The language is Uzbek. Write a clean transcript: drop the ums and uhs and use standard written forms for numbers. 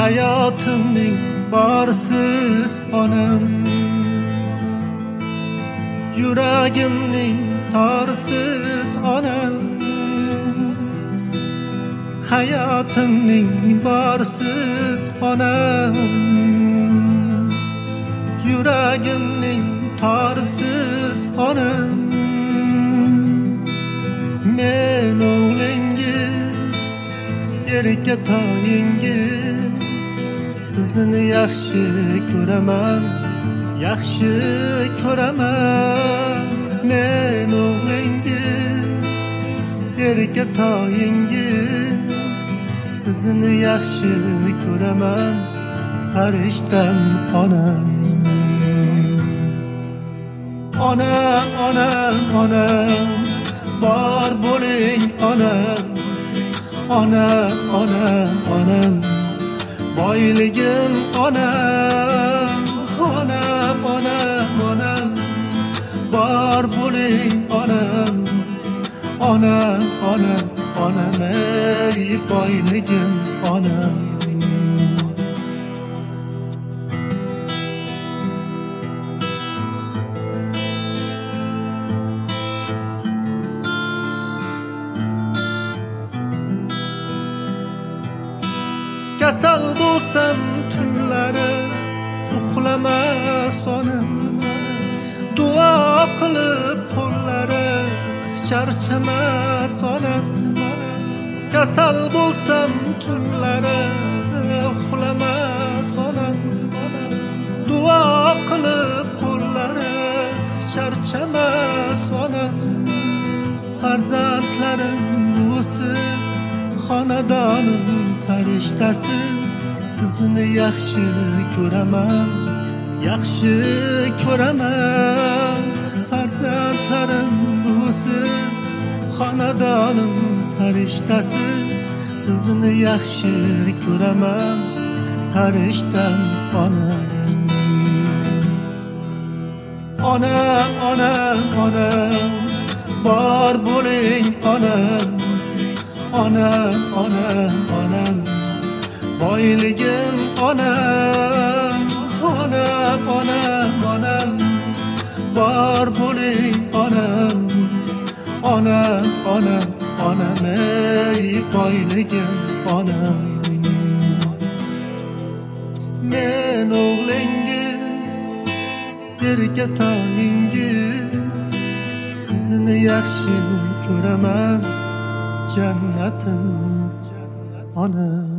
hayotimning borsiz onam, yuragimning torsiz onam, hayotimning borsiz onam, yuragimning torsiz onam. Men o'g'lingiz, erkatoyingiz, sizni yaxshi ko'raman, yaxshi ko'raman. Men o'g'lingiz, erkatoyingiz, sizni yaxshi ko'raman, farishtam onam. Onam, onam, onam, bor bo'ling onam. Onam, onam, onam, boyligim onam. Onam, onam, onam, bor bo'ling onam. Onam, onam, onam, ey boyligim onam. Kasal bo'lsam tunlari uxlamas onam, duo qilib qo'llari charchamas onam. Kasal bo'lsam tunlari uxlamas onam, duo qilib qo'llari charchamas onam. Farzandlarim o'sib, xonadonim farishtasi, sizni yaxshi ko'raman, yaxshi ko'raman. Farzandlarim o'sib, xonadonim farishtasi, sizni yaxshi ko'raman, farishtam onam. Onam, onam, onam, bor bo'ling onam. Onam, onam, onam, boyligim onam. Onam, onam, onam, bor bo'ling onam. Onam, onam, onam, ey boyligim onam. Men o'g'lingiz, erkatoyingiz, sizni yaxshi ko'raman, jannatim onam.